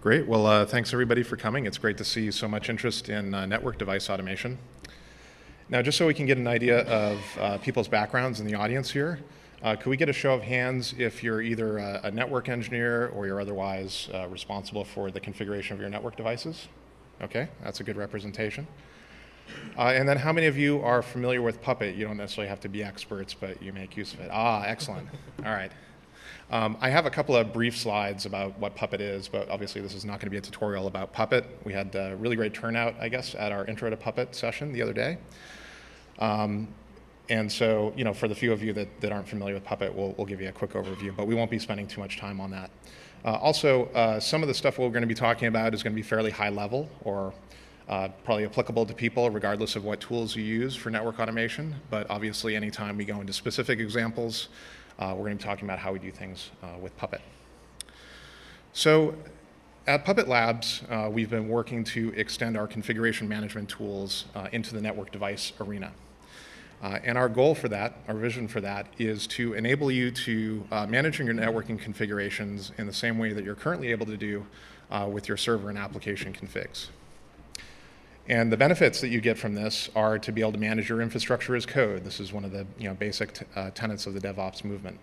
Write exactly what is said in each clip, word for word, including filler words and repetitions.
Great. Well, uh, thanks everybody for coming. It's great to see so much interest in uh, network device automation. Now, just so we can get an idea of uh, people's backgrounds in the audience here, uh, could we get a show of hands if you're either a, a network engineer or you're otherwise uh, responsible for the configuration of your network devices? Okay, that's a good representation. Uh, and then how many of you are familiar with Puppet? You don't necessarily have to be experts, but you make use of it. Ah, excellent. All right. Um, I have a couple of brief slides about what Puppet is, but obviously this is not going to be a tutorial about Puppet. We had a really great turnout, I guess, at our Intro to Puppet session the other day. Um, and so, you know, for the few of you that, that aren't familiar with Puppet, we'll, we'll give you a quick overview, but we won't be spending too much time on that. Uh, also, uh, some of the stuff we're going to be talking about is going to be fairly high level, or uh, probably applicable to people regardless of what tools you use for network automation. But obviously, anytime we go into specific examples, Uh, we're going to be talking about how we do things uh, with Puppet. So at Puppet Labs, uh, we've been working to extend our configuration management tools uh, into the network device arena. Uh, and our goal for that, our vision for that, is to enable you to uh, manage your networking configurations in the same way that you're currently able to do uh, with your server and application configs. And the benefits that you get from this are to be able to manage your infrastructure as code. This is one of the you know, basic t uh, tenets of the DevOps movement.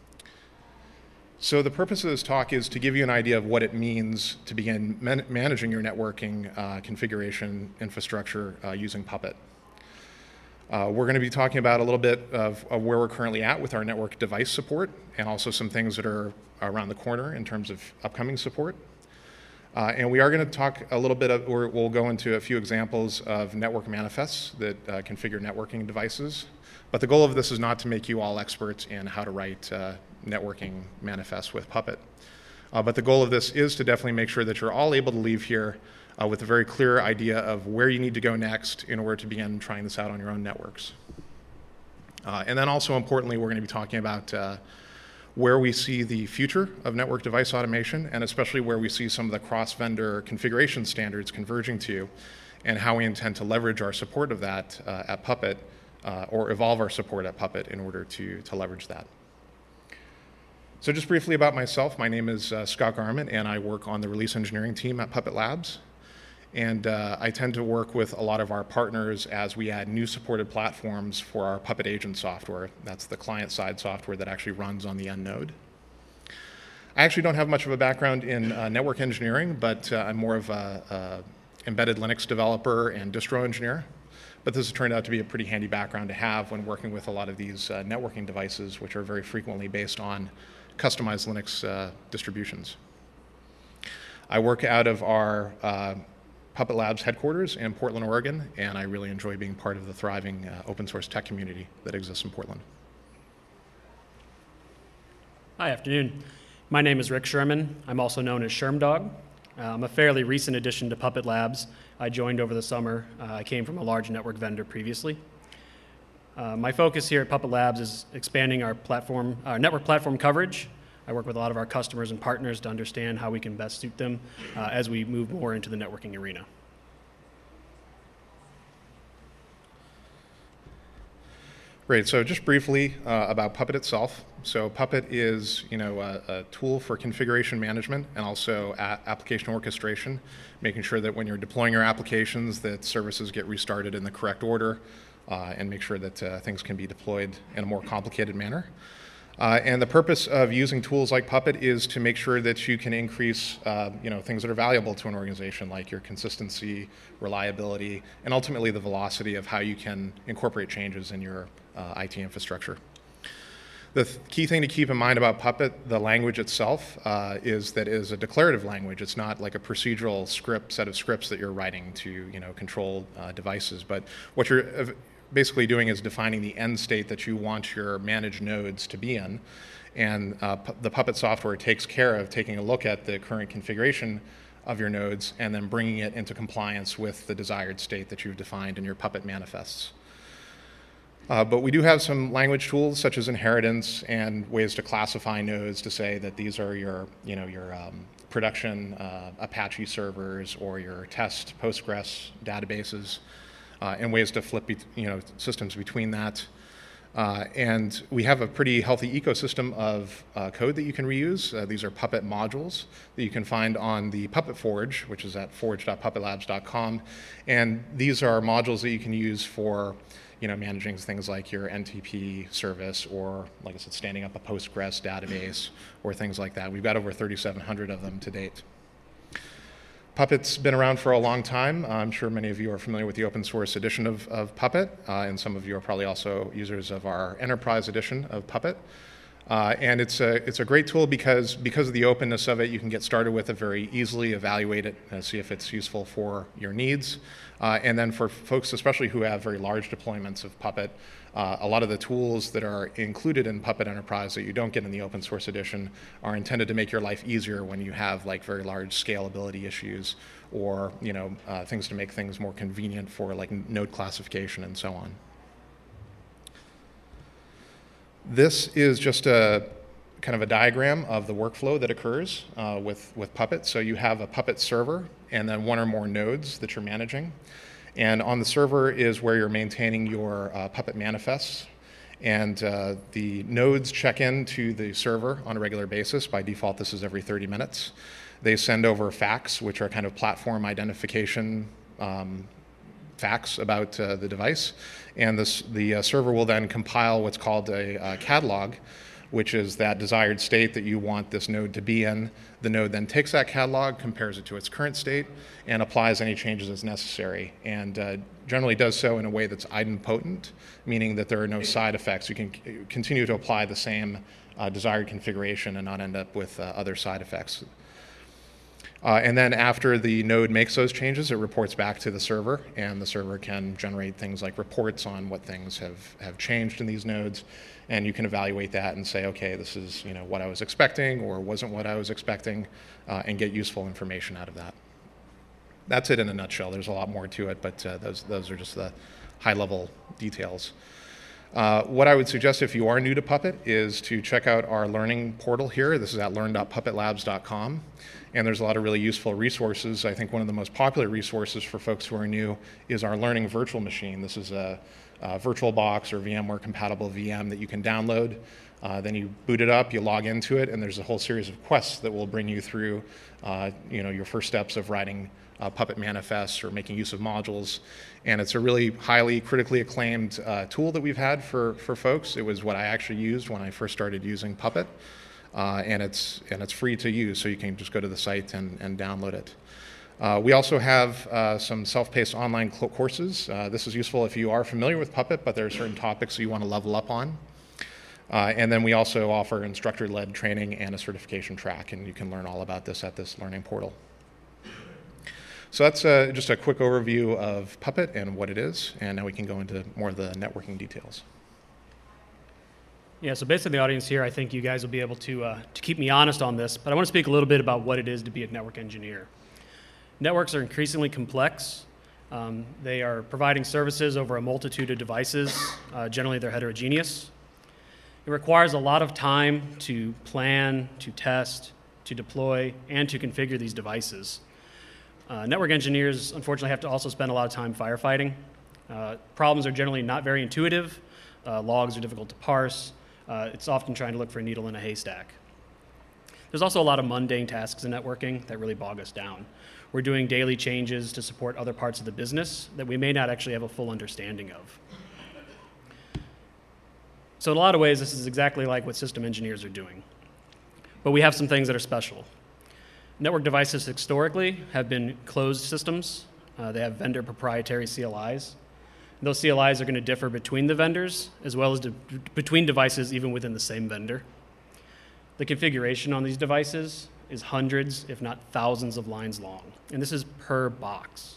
So the purpose of this talk is to give you an idea of what it means to begin man managing your networking uh, configuration infrastructure uh, using Puppet. Uh, we're going to be talking about a little bit of, of where we're currently at with our network device support, and also some things that are around the corner in terms of upcoming support. Uh, and we are going to talk a little bit of, or we'll go into a few examples of network manifests that uh, configure networking devices. But the goal of this is not to make you all experts in how to write uh, networking manifests with Puppet. Uh, but the goal of this is to definitely make sure that you're all able to leave here uh, with a very clear idea of where you need to go next in order to begin trying this out on your own networks. Uh, and then also importantly, we're going to be talking about uh, where we see the future of network device automation, and especially where we see some of the cross-vendor configuration standards converging to, and how we intend to leverage our support of that uh, at Puppet, uh, or evolve our support at Puppet in order to, to leverage that. So just briefly about myself, my name is uh, Scott Garment, and I work on the release engineering team at Puppet Labs. And uh, I tend to work with a lot of our partners as we add new supported platforms for our Puppet Agent software. That's the client-side software that actually runs on the end node. I actually don't have much of a background in uh, network engineering, but uh, I'm more of a, a embedded Linux developer and distro engineer. But this has turned out to be a pretty handy background to have when working with a lot of these uh, networking devices, which are very frequently based on customized Linux uh, distributions. I work out of our uh, Puppet Labs headquarters in Portland, Oregon, and I really enjoy being part of the thriving uh, open source tech community that exists in Portland. Hi, afternoon. My name is Rick Sherman. I'm also known as Shermdog. Uh, I'm a fairly recent addition to Puppet Labs. I joined over the summer. Uh, I came from a large network vendor previously. Uh, my focus here at Puppet Labs is expanding our platform, our network platform coverage. I work with a lot of our customers and partners to understand how we can best suit them uh, as we move more into the networking arena. Great. So just briefly uh, about Puppet itself. So Puppet is, you know, a, a tool for configuration management and also a application orchestration, making sure that when you're deploying your applications, that services get restarted in the correct order, uh, and make sure that uh, things can be deployed in a more complicated manner. Uh, and the purpose of using tools like Puppet is to make sure that you can increase uh, you know, things that are valuable to an organization, like your consistency, reliability, and ultimately the velocity of how you can incorporate changes in your uh, I T infrastructure. The th key thing to keep in mind about Puppet, the language itself, uh, is that it is a declarative language. It's not like a procedural script, set of scripts that you're writing to you know, control uh, devices. But what you're basically doing is defining the end state that you want your managed nodes to be in. And uh, the Puppet software takes care of taking a look at the current configuration of your nodes and then bringing it into compliance with the desired state that you've defined in your Puppet manifests. Uh, but we do have some language tools such as inheritance and ways to classify nodes to say that these are your, you know, your um, production uh, Apache servers or your test Postgres databases, uh, and ways to flip be you know, systems between that. Uh, and we have a pretty healthy ecosystem of uh, code that you can reuse. Uh, these are Puppet modules that you can find on the Puppet Forge, which is at forge dot puppet labs dot com. And these are modules that you can use for you know, managing things like your N T P service or, like I said, standing up a Postgres database or things like that. We've got over thirty-seven hundred of them to date. Puppet's been around for a long time. I'm sure many of you are familiar with the open source edition of, of Puppet, uh, and some of you are probably also users of our enterprise edition of Puppet. Uh, and it's a, it's a great tool because, because of the openness of it, you can get started with it very easily, evaluate it, and see if it's useful for your needs. Uh, and then for folks, especially who have very large deployments of Puppet, uh, a lot of the tools that are included in Puppet Enterprise that you don't get in the open source edition are intended to make your life easier when you have like very large scalability issues or you know uh, things to make things more convenient for like node classification and so on. This is just a kind of a diagram of the workflow that occurs uh, with, with Puppet. So you have a Puppet server and then one or more nodes that you're managing. And on the server is where you're maintaining your uh, Puppet manifests. And uh, the nodes check in to the server on a regular basis. By default, this is every thirty minutes. They send over facts, which are kind of platform identification um, facts about uh, the device. And this, the uh, server will then compile what's called a uh, catalog, which is that desired state that you want this node to be in. The node then takes that catalog, compares it to its current state, and applies any changes as necessary. And uh, generally does so in a way that's idempotent, meaning that there are no side effects. You can c- continue to apply the same uh, desired configuration and not end up with uh, other side effects. Uh, and then after the node makes those changes, it reports back to the server, and the server can generate things like reports on what things have, have changed in these nodes, and you can evaluate that and say, okay, this is you know what I was expecting or wasn't what I was expecting, uh, and get useful information out of that. That's it in a nutshell. There's a lot more to it, but uh, those, those are just the high-level details. Uh, what I would suggest if you are new to Puppet is to check out our learning portal here. This is at learn dot puppet labs dot com. And there's a lot of really useful resources. I think one of the most popular resources for folks who are new is our Learning Virtual Machine. This is a, a VirtualBox or VMware compatible V M that you can download. Uh, then you boot it up, you log into it, and there's a whole series of quests that will bring you through uh, you know, your first steps of writing uh, Puppet manifests or making use of modules. And it's a really highly critically acclaimed uh, tool that we've had for, for folks. It was what I actually used when I first started using Puppet. Uh, and it's and it's free to use, so you can just go to the site and, and download it. Uh, we also have uh, some self-paced online cl- courses. Uh, this is useful if you are familiar with Puppet, but there are certain topics you want to level up on. Uh, and then we also offer instructor-led training and a certification track, and you can learn all about this at this learning portal. So that's uh, just a quick overview of Puppet and what it is, and now we can go into more of the networking details. Yeah, so based on the audience here, I think you guys will be able to, uh, to keep me honest on this, but I want to speak a little bit about what it is to be a network engineer. Networks are increasingly complex. Um, they are providing services over a multitude of devices. Uh, generally, they're heterogeneous. It requires a lot of time to plan, to test, to deploy, and to configure these devices. Uh, network engineers, unfortunately, have to also spend a lot of time firefighting. Uh, problems are generally not very intuitive. Uh, logs are difficult to parse. Uh, it's often trying to look for a needle in a haystack. There's also a lot of mundane tasks in networking that really bog us down. We're doing daily changes to support other parts of the business that we may not actually have a full understanding of. So in a lot of ways, this is exactly like what system engineers are doing. But we have some things that are special. Network devices historically have been closed systems. Uh, they have vendor proprietary C L Is. Those C L Is are going to differ between the vendors as well as de- between devices even within the same vendor. The configuration on these devices is hundreds, if not thousands of lines long, and this is per box.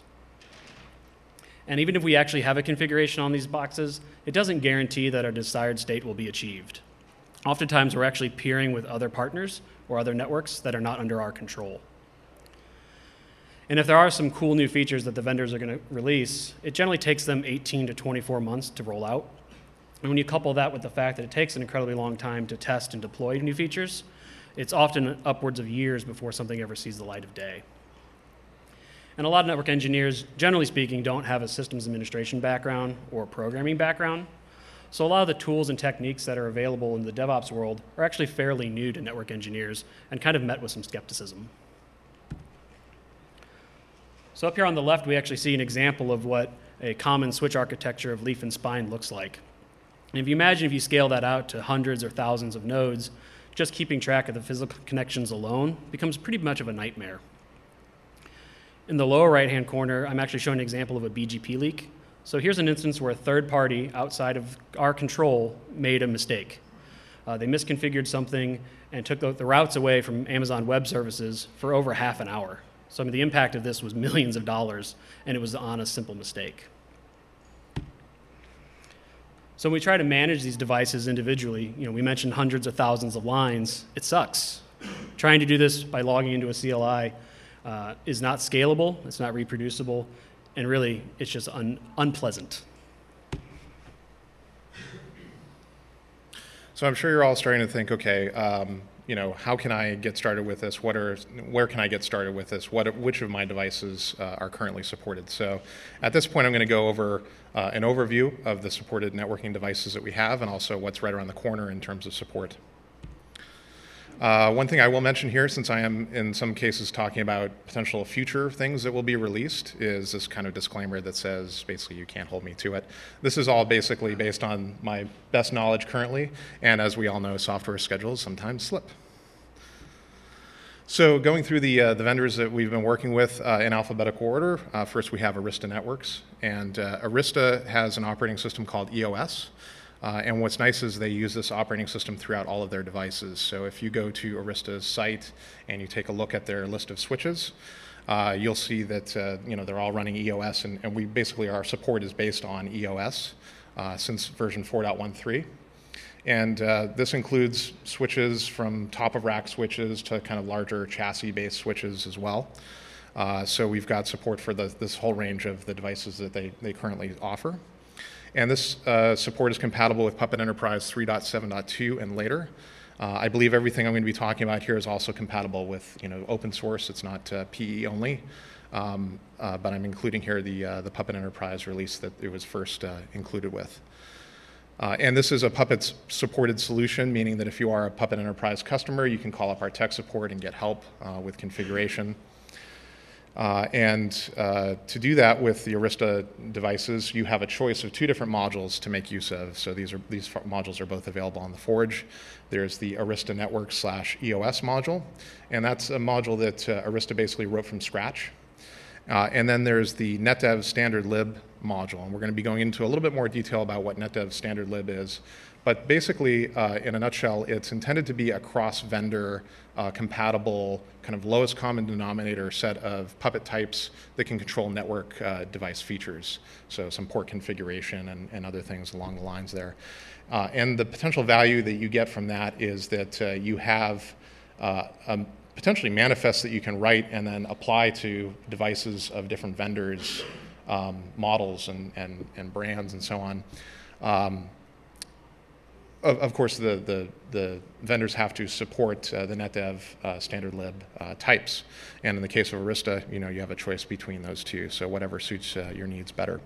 And even if we actually have a configuration on these boxes, it doesn't guarantee that our desired state will be achieved. Oftentimes, we're actually peering with other partners or other networks that are not under our control. And if there are some cool new features that the vendors are going to release, it generally takes them eighteen to twenty-four months to roll out. And when you couple that with the fact that it takes an incredibly long time to test and deploy new features, it's often upwards of years before something ever sees the light of day. And a lot of network engineers, generally speaking, don't have a systems administration background or programming background. So a lot of the tools and techniques that are available in the DevOps world are actually fairly new to network engineers and kind of met with some skepticism. So up here on the left, we actually see an example of what a common switch architecture of leaf and spine looks like. And if you imagine if you scale that out to hundreds or thousands of nodes, just keeping track of the physical connections alone becomes pretty much of a nightmare. In the lower right-hand corner, I'm actually showing an example of a B G P leak. So here's an instance where a third party outside of our control made a mistake. Uh, they misconfigured something and took the, the routes away from Amazon Web Services for over half an hour. So I mean, the impact of this was millions of dollars, and it was on a simple mistake. So when we try to manage these devices individually, you know, we mentioned hundreds of thousands of lines. It sucks. Trying to do this by logging into a C L I uh, is not scalable, it's not reproducible, and really, it's just un unpleasant. So I'm sure you're all starting to think, okay, um, you know, how can I get started with this? What are, where can I get started with this? What, which of my devices uh, are currently supported? So at this point, I'm going to go over uh, an overview of the supported networking devices that we have and also what's right around the corner in terms of support. Uh, one thing I will mention here, since I am in some cases talking about potential future things that will be released, is this kind of disclaimer that says basically you can't hold me to it. This is all basically based on my best knowledge currently, and as we all know, software schedules sometimes slip. So going through the, uh, the vendors that we've been working with uh, in alphabetical order, uh, first we have Arista Networks, and uh, Arista has an operating system called E O S. Uh, and what's nice is they use this operating system throughout all of their devices. So if you go to Arista's site and you take a look at their list of switches, uh, you'll see that uh, you know, they're all running E O S, and, and we basically, our support is based on E O S uh, since version four point one three. And uh, this includes switches from top-of-rack switches to kind of larger chassis-based switches as well. Uh, so we've got support for the, this whole range of the devices that they, they currently offer. And this uh, support is compatible with Puppet Enterprise three point seven point two and later. Uh, I believe everything I'm going to be talking about here is also compatible with, you know, open source. It's not uh, P E only, um, uh, but I'm including here the, uh, the Puppet Enterprise release that it was first uh, included with. Uh, and this is a Puppet supported solution, meaning that if you are a Puppet Enterprise customer, you can call up our tech support and get help uh, with configuration. Uh, and uh, to do that with the Arista devices, you have a choice of two different modules to make use of. So these are these modules are both available on the Forge. There's the Arista Network slash E O S module, and that's a module that uh, Arista basically wrote from scratch. Uh, and then there's the NetDev standard lib module, and we're going to be going into a little bit more detail about what NetDev standard lib is. But basically, uh, in a nutshell, it's intended to be a cross-vendor uh, compatible, kind of lowest common denominator set of Puppet types that can control network uh, device features. So some port configuration and, and other things along the lines there. Uh, and the potential value that you get from that is that uh, you have uh, a potentially manifest that you can write and then apply to devices of different vendors, um, models, and, and, and brands, and so on. Um, Of, of course, the, the, the vendors have to support uh, the NetDev uh, standard lib uh, types. And in the case of Arista, you know, you have a choice between those two, so whatever suits uh, your needs better.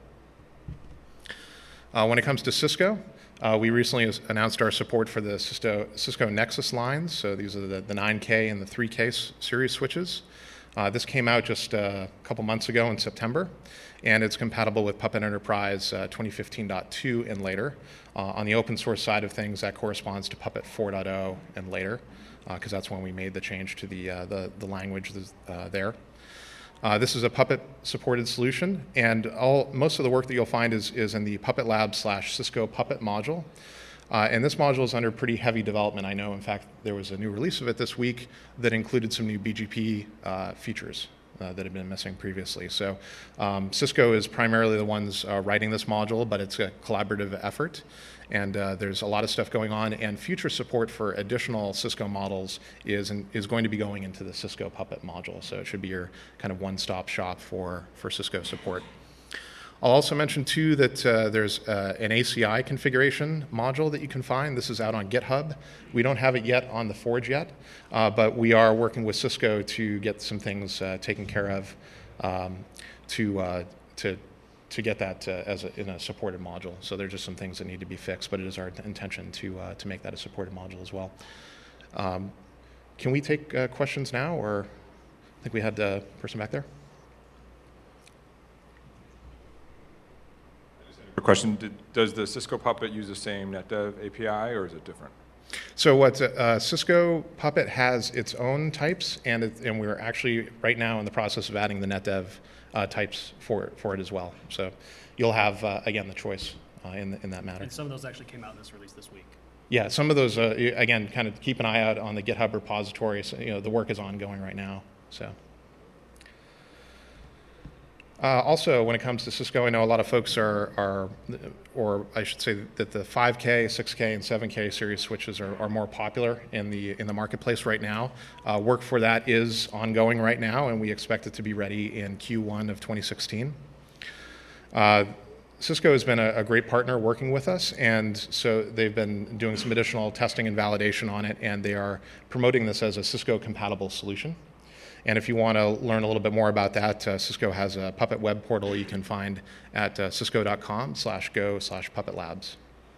Uh, when it comes to Cisco, uh, we recently announced our support for the Cisco, Cisco Nexus lines. So these are the, the nine K and the three K series switches. Uh, this came out just uh, a couple months ago in September, and it's compatible with Puppet Enterprise uh, twenty fifteen point two and later. Uh, on the open source side of things, that corresponds to Puppet four point oh and later, because uh, that's when we made the change to the, uh, the, the language uh, there. Uh, this is a Puppet-supported solution, and all, most of the work that you'll find is, is in the Puppet Lab slash Cisco Puppet module. Uh, and this module is under pretty heavy development. I know, in fact, there was a new release of it this week that included some new B G P uh, features uh, that had been missing previously. So um, Cisco is primarily the ones uh, writing this module, but it's a collaborative effort. And uh, there's a lot of stuff going on, and future support for additional Cisco models is, in, is going to be going into the Cisco Puppet module. So it should be your kind of one-stop shop for, for Cisco support. I'll also mention, too, that uh, there's uh, an A C I configuration module that you can find. This is out on GitHub. We don't have it yet on the Forge yet, uh, but we are working with Cisco to get some things uh, taken care of um, to, uh, to to get that uh, as a, in a supported module. So there are just some things that need to be fixed, but it is our intention to uh, to make that a supported module as well. Um, can we take uh, questions now, or I think we had the person back there. A question, did, does the Cisco Puppet use the same NetDev A P I, or is it different? So what uh, Cisco Puppet has its own types, and it, and we're actually right now in the process of adding the NetDev uh, types for for it as well. So you'll have uh, again the choice uh, in the, in that matter. And some of those actually came out in this release this week. Yeah, some of those uh, again, kind of keep an eye out on the GitHub repository. So, you know, the work is ongoing right now. So. Uh, also, when it comes to Cisco, I know a lot of folks are, are, or I should say that the five K, six K, and seven K series switches are, are more popular in the in the marketplace right now. Uh, work for that is ongoing right now, and we expect it to be ready in Q one of twenty sixteen. Uh, Cisco has been a, a great partner working with us, and so they've been doing some additional testing and validation on it, and they are promoting this as a Cisco-compatible solution. And if you want to learn a little bit more about that, uh, Cisco has a Puppet web portal you can find at uh, cisco.com slash go slash Puppet Labs.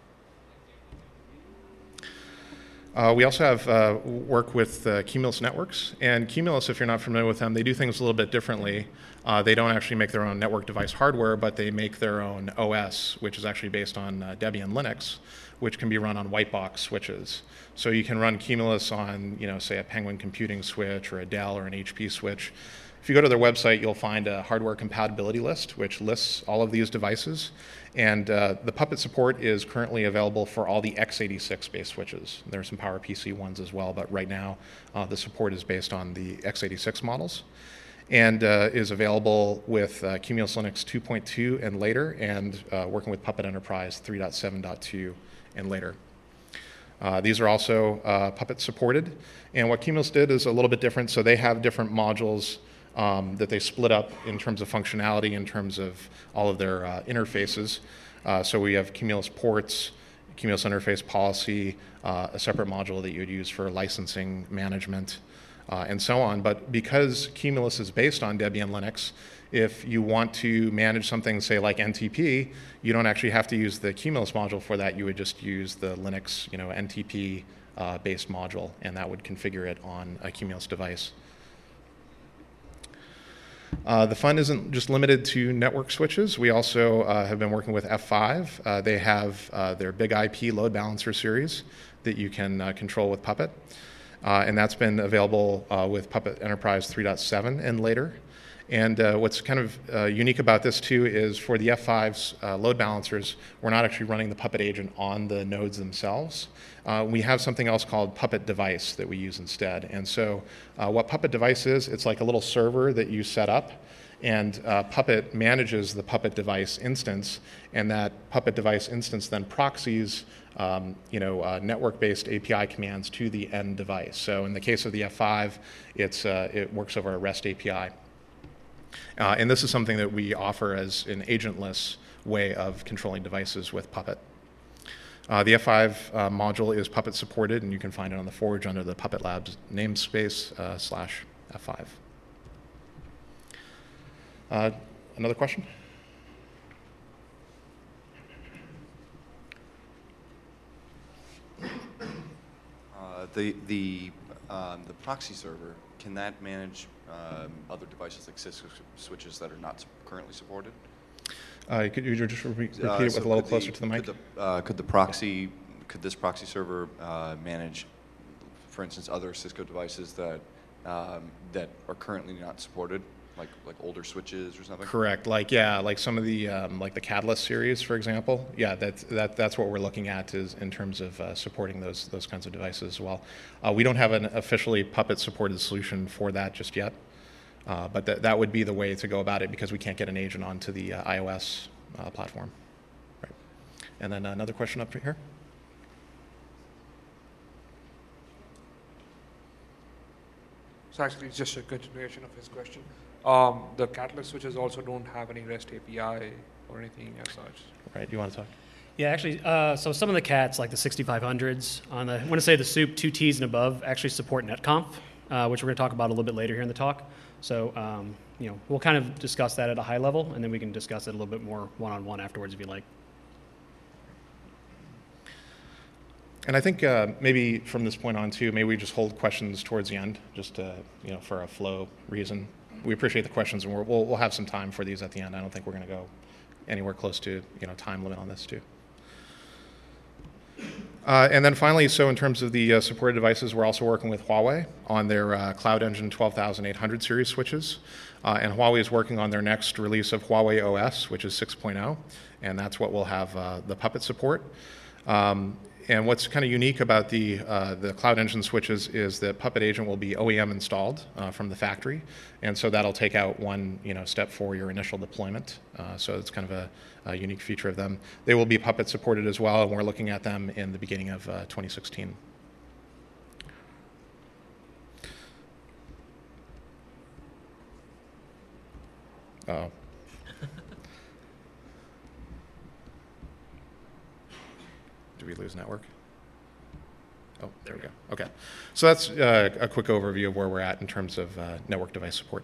Uh, we also have uh, work with uh, Cumulus Networks. And Cumulus, if you're not familiar with them, they do things a little bit differently. Uh, they don't actually make their own network device hardware, but they make their own O S, which is actually based on uh, Debian Linux, which can be run on white box switches. So you can run Cumulus on, you know, say a Penguin Computing switch or a Dell or an H P switch. If you go to their website, you'll find a hardware compatibility list, which lists all of these devices. And uh, the Puppet support is currently available for all the x eighty-six based switches. There are some PowerPC ones as well, but right now uh, the support is based on the x eighty-six models, and uh, is available with uh, Cumulus Linux two point two and later, and uh, working with Puppet Enterprise three point seven point two and later. Uh, these are also uh, Puppet supported, and what Cumulus did is a little bit different. So they have different modules um, that they split up in terms of functionality, in terms of all of their uh, interfaces. Uh, so we have Cumulus ports, Cumulus interface policy, uh, a separate module that you would use for licensing management, uh, and so on. But because Cumulus is based on Debian Linux, if you want to manage something, say like N T P, you don't actually have to use the Cumulus module for that. You would just use the Linux, you know, N T P uh, based module, and that would configure it on a Cumulus device. Uh, the fun isn't just limited to network switches. We also uh, have been working with F five. Uh, they have uh, their Big I P load balancer series that you can uh, control with Puppet, uh, and that's been available uh, with Puppet Enterprise three point seven and later. And uh, what's kind of uh, unique about this too is for the F five's uh, load balancers, we're not actually running the Puppet agent on the nodes themselves. Uh, we have something else called Puppet Device that we use instead. And so uh, what Puppet Device is, it's like a little server that you set up, and uh, Puppet manages the Puppet Device instance, and that Puppet Device instance then proxies um, you know, uh, network-based A P I commands to the end device. So in the case of the F five, it's, uh, it works over a REST A P I. Uh, and this is something that we offer as an agentless way of controlling devices with Puppet. Uh, the F five uh, module is Puppet supported, and you can find it on the Forge under the Puppet Labs namespace uh, slash F five. Uh, another question? Uh, the the um, the proxy server, can that manage um, other devices like Cisco switches that are not currently supported? Uh, could you just repeat, repeat Uh, it with so a little could closer the, to the mic? Could the, uh, could the proxy, could this proxy server uh, manage, for instance, other Cisco devices that um, that are currently not supported, like like older switches or something? Correct. Like yeah, like some of the um, like the Catalyst series, for example. Yeah, that's that that's what we're looking at is in terms of uh, supporting those those kinds of devices as well. Uh, we don't have an officially Puppet supported solution for that just yet, uh, but that that would be the way to go about it because we can't get an agent onto the uh, iOS uh, platform. Right. And then another question up here. So actually, it's just a continuation of his question. Um, the Catalyst switches also don't have any REST A P I or anything as such. Right. Do you want to talk? Yeah, actually, uh, so some of the cats, like the sixty-five hundreds, on the, I want to say the S O U P two T's and above, actually support netconf uh, which we're going to talk about a little bit later here in the talk. So, um, you know, we'll kind of discuss that at a high level, and then we can discuss it a little bit more one-on-one afterwards if you like. And I think uh, maybe from this point on too, maybe we just hold questions towards the end, just uh, you know, for a flow reason. We appreciate the questions, and we're, we'll we'll have some time for these at the end. I don't think we're going to go anywhere close to, you know, time limit on this too. Uh, and then finally, so in terms of the uh, supported devices, we're also working with Huawei on their uh, Cloud Engine twelve thousand eight hundred series switches. Uh, and Huawei is working on their next release of Huawei O S, which is six point oh, and that's what will have uh, the Puppet support. Um, And what's kind of unique about the uh, the Cloud Engine switches is that Puppet Agent will be O E M installed uh, from the factory, and so that'll take out one you know step for your initial deployment. Uh, so it's kind of a, a unique feature of them. They will be Puppet supported as well, and we're looking at them in the beginning of uh, twenty sixteen. Uh-oh. Did we lose network? Oh, there we go. Okay. So that's uh, a quick overview of where we're at in terms of uh, network device support.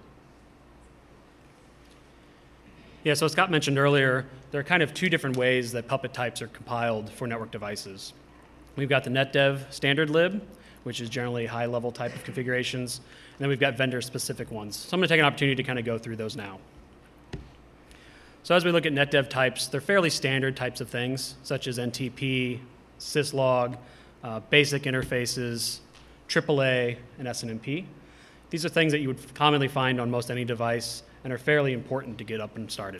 Yeah, so as Scott mentioned earlier, there are kind of two different ways that Puppet types are compiled for network devices. We've got the NetDev standard lib, which is generally high-level type of configurations, and then we've got vendor-specific ones. So I'm going to take an opportunity to kind of go through those now. So as we look at NetDev types, they're fairly standard types of things, such as N T P, syslog, uh, basic interfaces, triple A, and S N M P. These are things that you would commonly find on most any device and are fairly important to get up and started.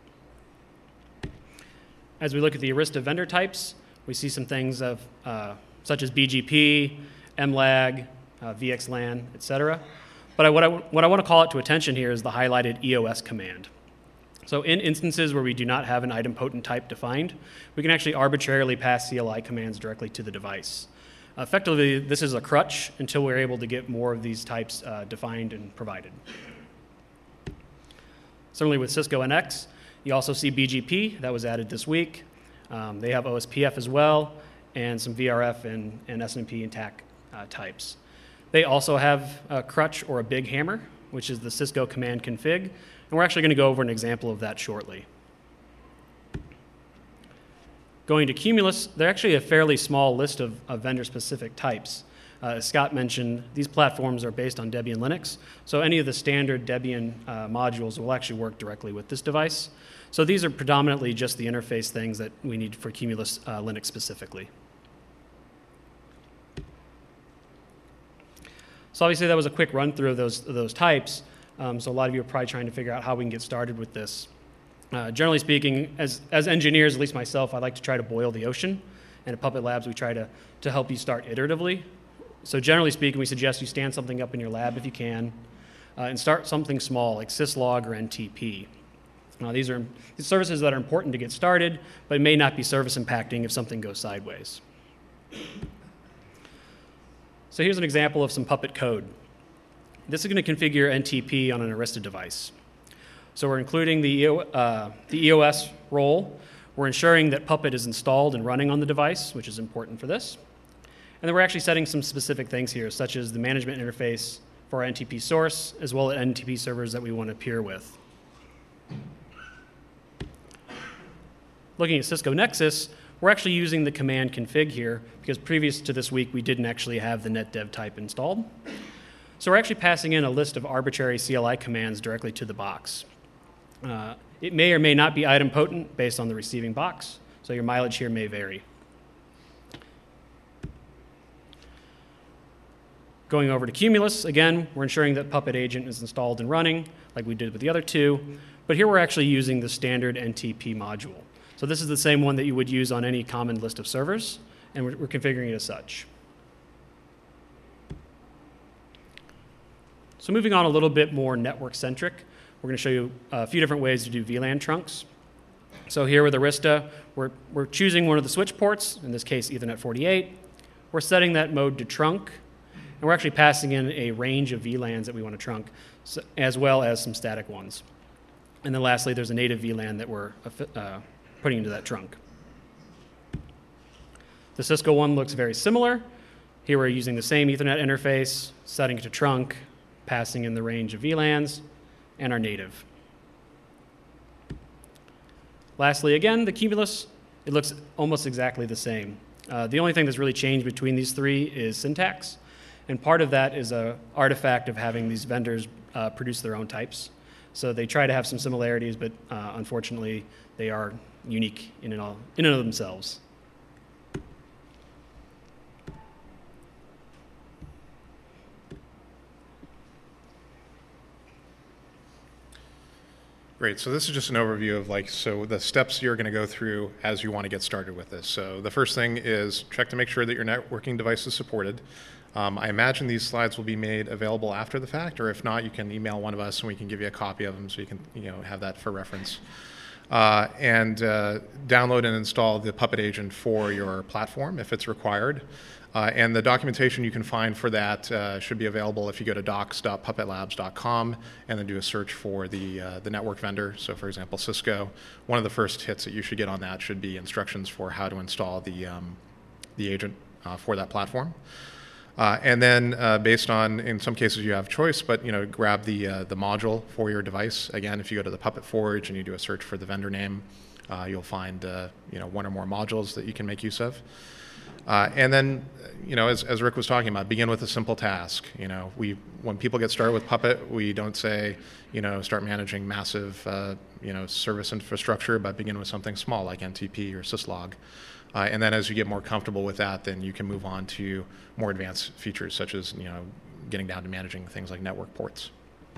As we look at the Arista vendor types, we see some things of, uh, such as B G P, M lag, uh, V X LAN, et cetera. But I, what, I, what I want to call it to attention here is the highlighted E O S command. So in instances where we do not have an idempotent type defined, we can actually arbitrarily pass C L I commands directly to the device. Uh, effectively, this is a crutch until we're able to get more of these types uh, defined and provided. Similarly with Cisco N X, you also see B G P that was added this week. Um, they have O S P F as well, and some V R F and, and S N M P and T A C uh, types. They also have a crutch or a big hammer, which is the Cisco command config. And we're actually going to go over an example of that shortly. Going to Cumulus, they're actually a fairly small list of, of vendor-specific types. Uh, as Scott mentioned, these platforms are based on Debian Linux, so any of the standard Debian uh, modules will actually work directly with this device. So these are predominantly just the interface things that we need for Cumulus uh, Linux specifically. So obviously that was a quick run through of those, of those types. Um, so a lot of you are probably trying to figure out how we can get started with this. Uh, generally speaking, as, as engineers, at least myself, I like to try to boil the ocean. And at Puppet Labs, we try to, to help you start iteratively. So generally speaking, we suggest you stand something up in your lab if you can, uh, and start something small like syslog or N T P. Now, these are these services that are important to get started, but may not be service impacting if something goes sideways. So here's an example of some Puppet code. This is going to configure N T P on an Arista device. So we're including the, E O, uh, the E O S role. We're ensuring that Puppet is installed and running on the device, which is important for this. And then we're actually setting some specific things here, such as the management interface for our N T P source, as well as N T P servers that we want to peer with. Looking at Cisco Nexus, we're actually using the command config here, because previous to this week, we didn't actually have the NetDev type installed. So we're actually passing in a list of arbitrary C L I commands directly to the box. Uh, it may or may not be idempotent based on the receiving box, so your mileage here may vary. Going over to Cumulus, again, we're ensuring that Puppet Agent is installed and running, like we did with the other two, but here we're actually using the standard N T P module. So this is the same one that you would use on any common list of servers, and we're, we're configuring it as such. So moving on a little bit more network-centric, we're going to show you a few different ways to do V LAN trunks. So here with Arista, we're, we're choosing one of the switch ports, in this case Ethernet forty-eight. We're setting that mode to trunk, and we're actually passing in a range of V LANs that we want to trunk, so, as well as some static ones. And then lastly, there's a native V LAN that we're uh, putting into that trunk. The Cisco one looks very similar. Here we're using the same Ethernet interface, setting it to trunk, passing in the range of V LANs, and our native. Lastly, again, the Cumulus, it looks almost exactly the same. Uh, the only thing that's really changed between these three is syntax, and part of that is an artifact of having these vendors uh, produce their own types. So they try to have some similarities, but uh, unfortunately, they are unique in and, all, in and of themselves. Great, so this is just an overview of like, so the steps you're gonna go through as you wanna get started with this. So the first thing is check to make sure that your networking device is supported. Um, I imagine these slides will be made available after the fact, or if not, you can email one of us and we can give you a copy of them so you can you know, have that for reference. Uh, and uh, download and install the Puppet agent for your platform if it's required. Uh, and the documentation you can find for that uh, should be available if you go to docs dot puppet labs dot com and then do a search for the, uh, the network vendor. So for example, Cisco, one of the first hits that you should get on that should be instructions for how to install the, um, the agent uh, for that platform. Uh, and then uh, based on, in some cases you have choice, but you know, grab the, uh, the module for your device. Again, if you go to the Puppet Forge and you do a search for the vendor name, uh, you'll find uh, you know, one or more modules that you can make use of. Uh, and then, you know, as, as Rick was talking about, begin with a simple task. You know, we when people get started with Puppet, we don't say, you know, start managing massive, uh, you know, service infrastructure, but begin with something small like N T P or syslog. Uh, and then as you get more comfortable with that, then you can move on to more advanced features, such as, you know, getting down to managing things like network ports.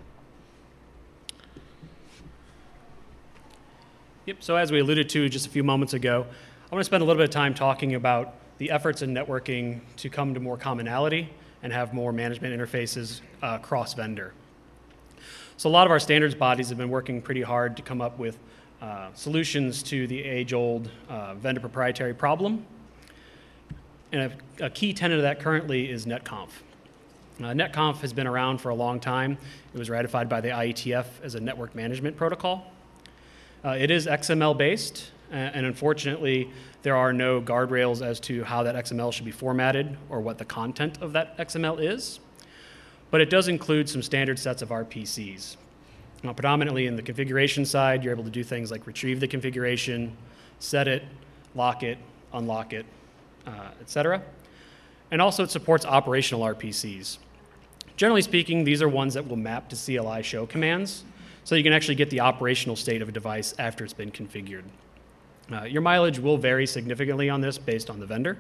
Yep, so as we alluded to just a few moments ago, I want to spend a little bit of time talking about the efforts in networking to come to more commonality and have more management interfaces uh, cross-vendor. So a lot of our standards bodies have been working pretty hard to come up with uh, solutions to the age-old uh, vendor proprietary problem. And a, a key tenet of that currently is NetConf. Uh, NetConf has been around for a long time. It was ratified by the I E T F as a network management protocol. Uh, it is X M L-based, and unfortunately, there are no guardrails as to how that X M L should be formatted or what the content of that X M L is. But it does include some standard sets of R P Cs. Now, predominantly in the configuration side, you're able to do things like retrieve the configuration, set it, lock it, unlock it, uh, et cetera. And also it supports operational R P Cs. Generally speaking, these are ones that will map to C L I show commands, so you can actually get the operational state of a device after it's been configured. Uh, your mileage will vary significantly on this based on the vendor.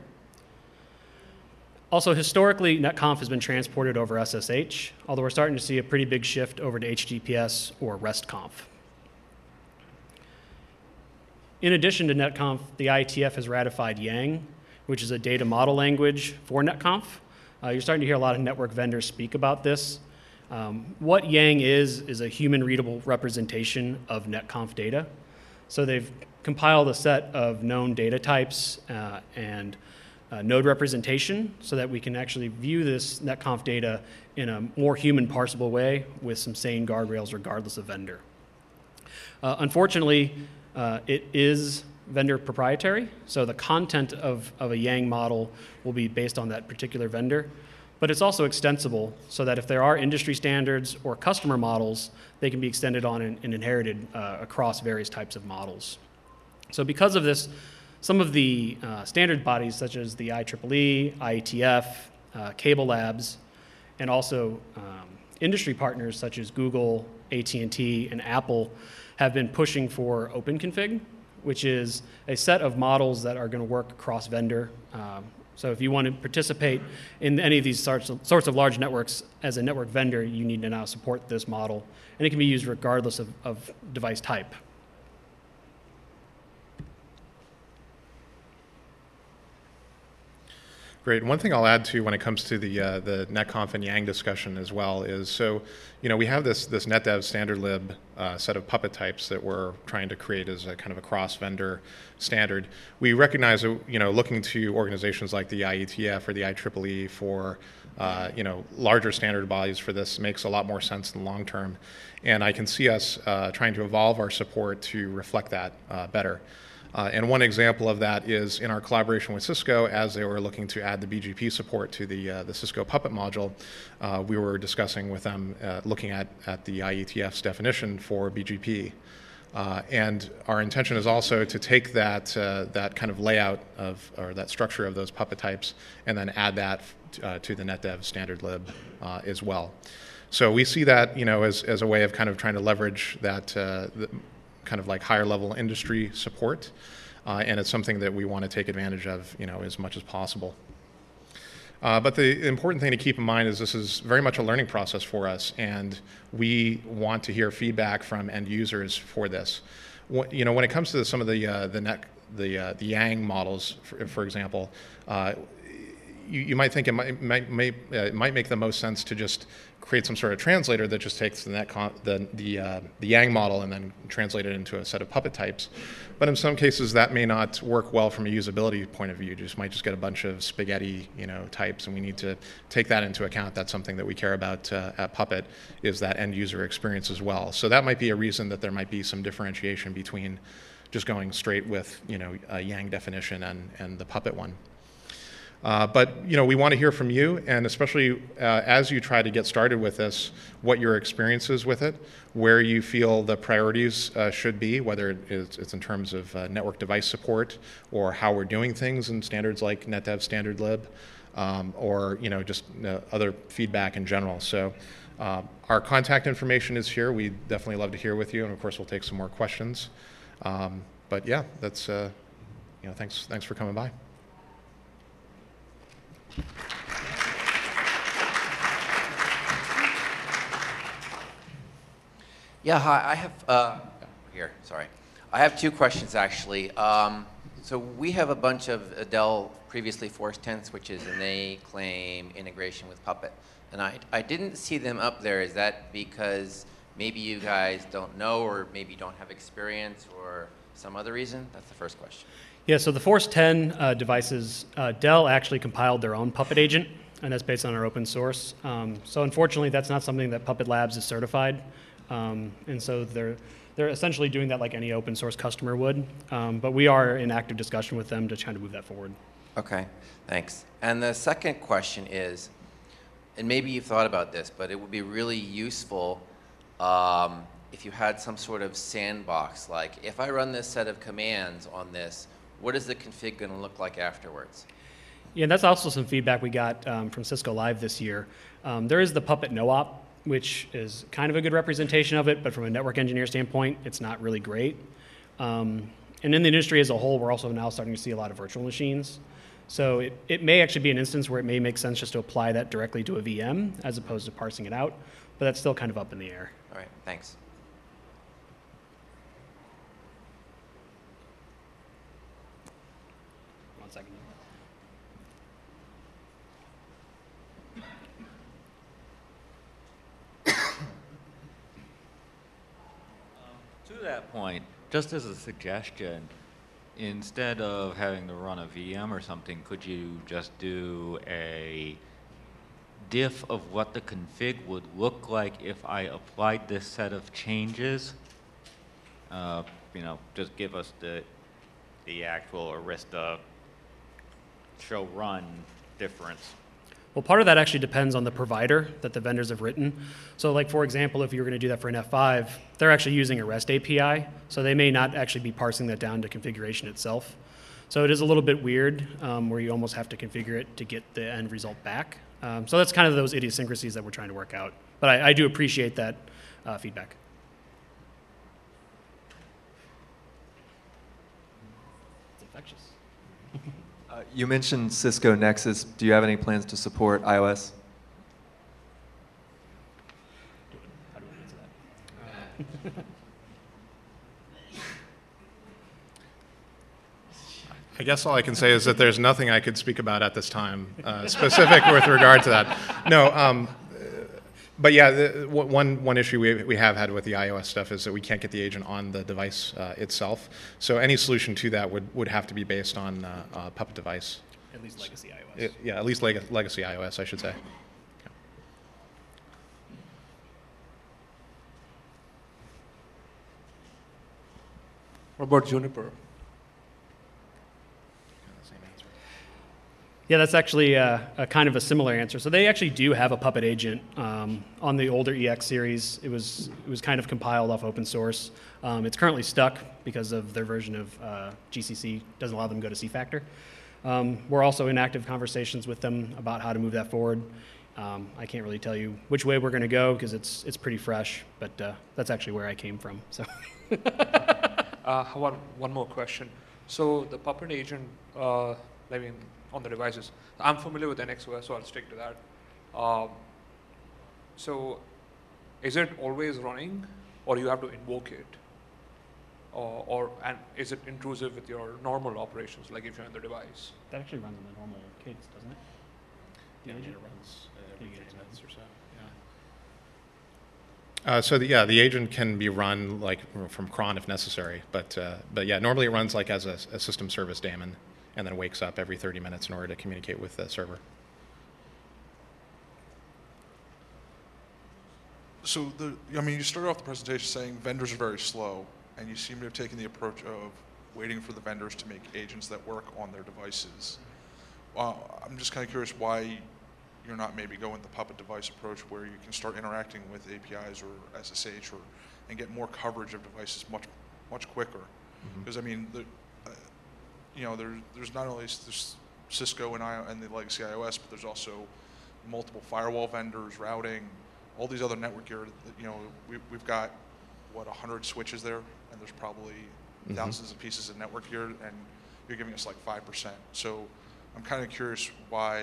Also, historically, NetConf has been transported over S S H, although we're starting to see a pretty big shift over to H T T P S or RESTconf. In addition to NetConf, the I E T F has ratified Yang, which is a data model language for NetConf. Uh, you're starting to hear a lot of network vendors speak about this. Um, what Yang is, is a human-readable representation of NetConf data. So they've compiled a set of known data types uh, and uh, node representation so that we can actually view this NetConf data in a more human parsable way with some sane guardrails regardless of vendor. Uh, unfortunately, uh, it is vendor proprietary, so the content of, of a Yang model will be based on that particular vendor. But it's also extensible so that if there are industry standards or customer models, they can be extended on and, and inherited uh, across various types of models. So because of this, some of the uh, standard bodies such as the I triple E, I E T F, uh, Cable Labs, and also um, industry partners such as Google, A T and T, and Apple have been pushing for OpenConfig, which is a set of models that are going to work across vendor. Um, So if you want to participate in any of these sorts of, sorts of large networks as a network vendor, you need to now support this model. And it can be used regardless of, of device type. Great. One thing I'll add to when it comes to the uh, the NetConf and Yang discussion as well is, so, you know, we have this this NetDev standard lib uh, set of Puppet types that we're trying to create as a kind of a cross-vendor standard. We recognize, you know, looking to organizations like the I E T F or the I triple E for, uh, you know, larger standard bodies for this makes a lot more sense in the long term. And I can see us uh, trying to evolve our support to reflect that uh, better. Uh, and one example of that is in our collaboration with Cisco, as they were looking to add the B G P support to the, uh, the Cisco Puppet module, uh, we were discussing with them, uh, looking at, at the I E T F's definition for B G P. Uh, and our intention is also to take that, uh, that kind of layout of, or that structure of those Puppet types and then add that uh, to the NetDev standard lib uh, as well. So we see that, you know, as, as a way of kind of trying to leverage that uh, the, kind of like higher level industry support, uh, and it's something that we want to take advantage of, you know, as much as possible. Uh, but the important thing to keep in mind is this is very much a learning process for us, and we want to hear feedback from end users for this. What, you know, when it comes to some of the uh, the net, the uh, the Yang models, for, for example, uh, you, you might think it might might, may, uh, it might make the most sense to just create some sort of translator that just takes the net con the the, uh, the Yang model and then translate it into a set of Puppet types. But in some cases, that may not work well from a usability point of view. You just might just get a bunch of spaghetti, you know, types, and we need to take that into account. That's something that we care about uh, at Puppet, is that end user experience as well. So that might be a reason that there might be some differentiation between just going straight with, you know, a Yang definition and and the Puppet one. Uh, but, you know, we want to hear from you, and especially uh, as you try to get started with this, what your experience is with it, where you feel the priorities uh, should be, whether it's, it's in terms of uh, network device support or how we're doing things in standards like NetDev Standard Lib, um, or, you know, just uh, other feedback in general. So uh, our contact information is here. We definitely love to hear with you, and of course we'll take some more questions. Um, but yeah, that's, uh, you know, thanks, thanks for coming by. Yeah, hi. I have uh, here. Sorry, I have two questions actually. Um, so we have a bunch of Dell previously Force ten switches, and they claim integration with Puppet, and I I didn't see them up there. Is that because maybe you guys don't know, or maybe don't have experience, or some other reason? That's the first question. Yeah, so the Force ten uh, devices, uh, Dell actually compiled their own Puppet agent, and that's based on our open source. Um, so unfortunately, that's not something that Puppet Labs is certified, um, and so they're they're essentially doing that like any open source customer would. Um, but we are in active discussion with them to try to move that forward. Okay, thanks. And the second question is, and maybe you've thought about this, but it would be really useful um, if you had some sort of sandbox, like if I run this set of commands on this, what is the config going to look like afterwards? Yeah, that's also some feedback we got um, from Cisco Live this year. Um, there is the Puppet no-op, which is kind of a good representation of it, but from a network engineer standpoint, it's not really great. Um, and in the industry as a whole, we're also now starting to see a lot of virtual machines. So it, it may actually be an instance where it may make sense just to apply that directly to a V M as opposed to parsing it out, but that's still kind of up in the air. All right, thanks. One second. To that point, just as a suggestion, instead of having to run a V M or something, could you just do a diff of what the config would look like if I applied this set of changes? Uh, you know, just give us the the actual Arista show run difference. Well, part of that actually depends on the provider that the vendors have written. So like, for example, if you were going to do that for an F five, they're actually using a REST A P I, so they may not actually be parsing that down to configuration itself. So it is a little bit weird um, where you almost have to configure it to get the end result back. Um, so that's kind of those idiosyncrasies that we're trying to work out. But I, I do appreciate that uh, feedback. It's infectious. Uh, you mentioned Cisco Nexus. Do you have any plans to support iOS? How do I answer that? I guess all I can say is that there's nothing I could speak about at this time, uh, specific with regard to that. No, um, but yeah, the, one one issue we we have had with the iOS stuff is that we can't get the agent on the device uh, itself. So any solution to that would would have to be based on uh, uh, Puppet device. At least legacy iOS. It, yeah, at least leg legacy iOS, I should say. What about Juniper? same answer. Yeah, that's actually a, a kind of a similar answer. So they actually do have a Puppet agent um, on the older E X series. It was it was kind of compiled off open source. Um, it's currently stuck because of their version of uh, G C C doesn't allow them to go to C Factor. Um, we're also in active conversations with them about how to move that forward. Um, I can't really tell you which way we're going to go because it's it's pretty fresh, but uh, that's actually where I came from. So, uh, how about one more question? So the Puppet agent, uh, I mean, on the devices, I'm familiar with N X O S, so I'll stick to that. Um, so, is it always running, or you have to invoke it, or, or and is it intrusive with your normal operations, like if you're on the device? that actually runs in the normal cadence, doesn't it? Yeah, I mean, agent? it runs uh, every Can you get thirty it? minutes or so. Yeah. Uh, so the, yeah, the agent can be run like from cron if necessary, but uh, but yeah, normally it runs like as a, a system service daemon, and then wakes up every thirty minutes in order to communicate with the server. So the, I mean, you started off the presentation saying vendors are very slow, and you seem to have taken the approach of waiting for the vendors to make agents that work on their devices. Uh, I'm just kind of curious why you're not maybe going the Puppet device approach where you can start interacting with A P Is or S S H or and get more coverage of devices much much quicker. Because mm-hmm. I mean, the, uh, you know, there, there's not only there's Cisco and, I, and the legacy iOS, but there's also multiple firewall vendors, routing, all these other network gear. That, you know, we, we've got what one hundred switches there, and there's probably mm-hmm. thousands of pieces of network gear, and you're giving us like five percent. So I'm kind of curious why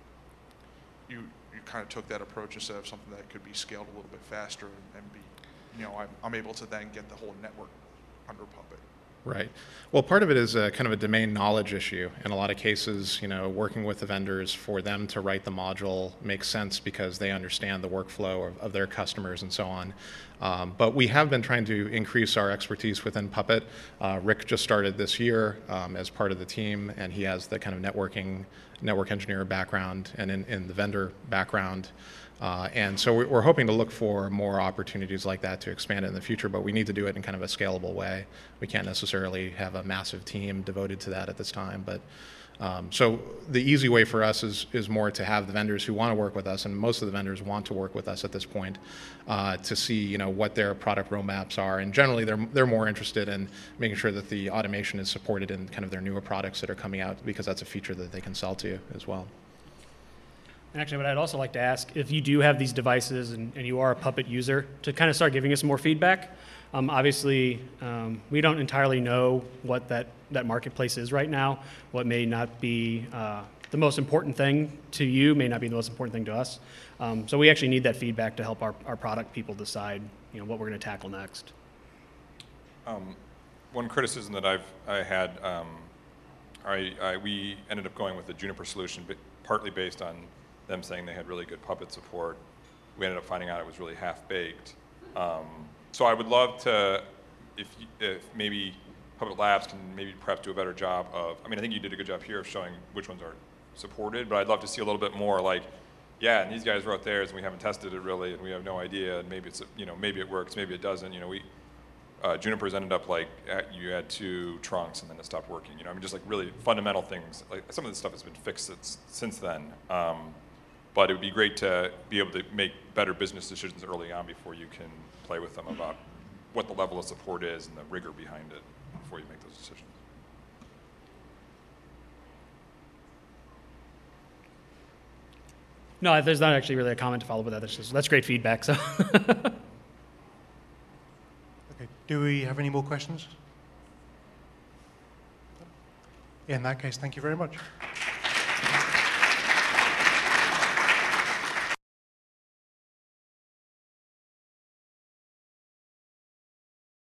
you you kind of took that approach instead of something that could be scaled a little bit faster and, and be, you know, I'm, I'm able to then get the whole network under Puppet. Right. Well, part of it is a kind of a domain knowledge issue. In a lot of cases, you know, working with the vendors for them to write the module makes sense because they understand the workflow of, of their customers and so on. Um, but we have been trying to increase our expertise within Puppet. Uh, Rick just started this year um, as part of the team, and he has the kind of networking, network engineer background and in, in the vendor background. Uh, and so we're hoping to look for more opportunities like that to expand it in the future, but we need to do it in kind of a scalable way. We can't necessarily have a massive team devoted to that at this time. But um, so the easy way for us is, is more to have the vendors who want to work with us, and most of the vendors want to work with us at this point, uh, to see, you know, what their product roadmaps are. And generally they're, they're more interested in making sure that the automation is supported in kind of their newer products that are coming out, because that's a feature that they can sell to you as well. And actually, what I'd also like to ask, if you do have these devices and, and you are a Puppet user, to kind of start giving us more feedback. Um, obviously, um, we don't entirely know what that, that marketplace is right now. What may not be uh, the most important thing to you may not be the most important thing to us. Um, so we actually need that feedback to help our, our product people decide, you know, what we're going to tackle next. Um, one criticism that I've I had, um, I, I, we ended up going with the Juniper solution, but partly based on them saying they had really good Puppet support. We ended up finding out it was really half-baked. Um, so I would love to, if, if maybe Puppet Labs can maybe perhaps do a better job of, I mean, I think you did a good job here of showing which ones are supported, but I'd love to see a little bit more like, yeah, and these guys wrote theirs and we haven't tested it really and we have no idea, and maybe it's, you know, maybe it works, maybe it doesn't. You know, we, uh, Juniper's ended up like, at, you had two trunks and then it stopped working. You know, I mean, just like really fundamental things. Like some of this stuff has been fixed since, since then. Um, But it would be great to be able to make better business decisions early on before you can play with them about what the level of support is and the rigor behind it before you make those decisions. No, there's not actually really a comment to follow with that. That's, just, that's great feedback. So. Okay. Do we have any more questions? In that case, thank you very much.